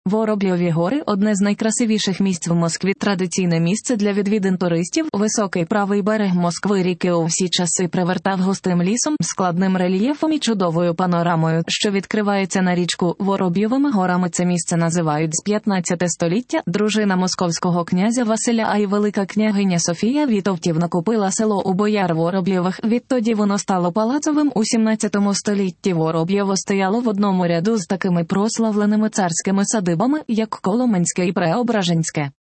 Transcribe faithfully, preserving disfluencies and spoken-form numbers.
Воробльові гори – одне з найкрасивіших місць в Москві. Традиційне місце для відвідин туристів. Високий правий берег Москви ріки у всі часи привертав густим лісом, складним рельєфом і чудовою панорамою, що відкривається на річку. Воробйовими горами це місце називають з п'ятнадцятого століття. Дружина московського князя Василя, а й велика княгиня Софія Вітовтівна купила село у бояр Воробйових. Відтоді воно стало палацовим. У сімнадцятому столітті Воробйово стояло в одному ряду з такими прославленими царськими садибами, як Коломенське і Преображенське.